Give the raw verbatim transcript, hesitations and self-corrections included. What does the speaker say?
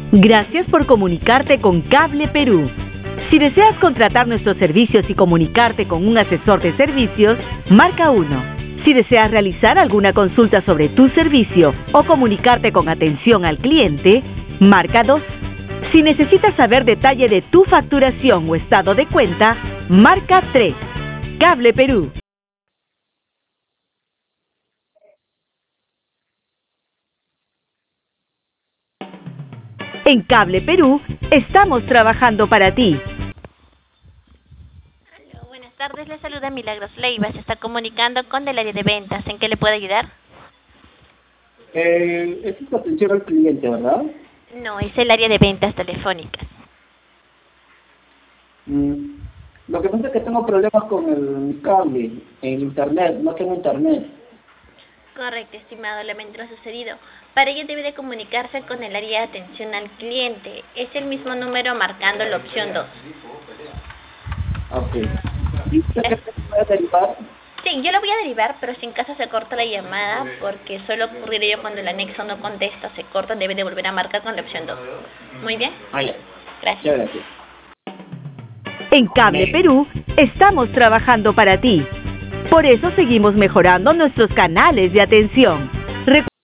Gracias por comunicarte con Cable Perú. Si deseas contratar nuestros servicios y comunicarte con un asesor de servicios, marca uno. Si deseas realizar alguna consulta sobre tu servicio o comunicarte con atención al cliente, marca dos. Si necesitas saber detalle de tu facturación o estado de cuenta, marca tres. Cable Perú. En Cable Perú, estamos trabajando para ti. Hola, buenas tardes, le saluda Milagros Leiva. Se está comunicando con el área de ventas. ¿En qué le puedo ayudar? Eh, esa es atención al cliente, ¿verdad? No, es el área de ventas telefónicas. Mm. Lo que pasa es que tengo problemas con el cable, en internet, no tengo internet. Correcto, estimado, lamento lo sucedido. Para ello debe de comunicarse con el área de atención al cliente. Es el mismo número marcando la opción dos. Ok. ¿Y usted qué te puede derivar? Sí, yo lo voy a derivar, pero si en caso se corta la llamada, porque suele ocurrir ello cuando el anexo no contesta, se corta, debe de volver a marcar con la opción dos. Muy bien. Ah, ya. Gracias. Ya, gracias. En Cable Perú, estamos trabajando para ti. Por eso seguimos mejorando nuestros canales de atención.